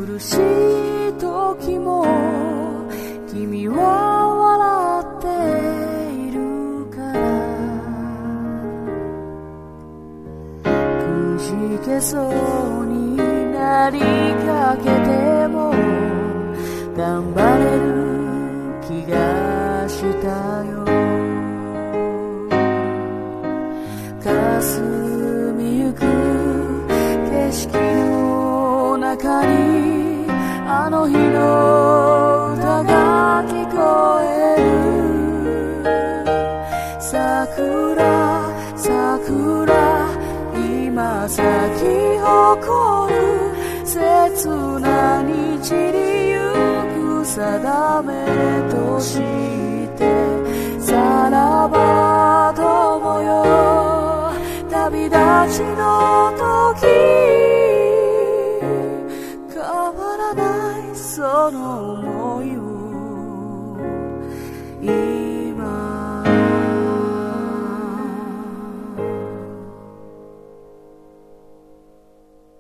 苦しい時も君は笑っているからくじけそうになりかけても頑張れる気がしたよ。霞みゆく景色の中にあの日の歌が聞こえる。桜桜今咲き誇る切なに散りゆく定めとしてさらば友よ旅立ちの時変わらないその想いを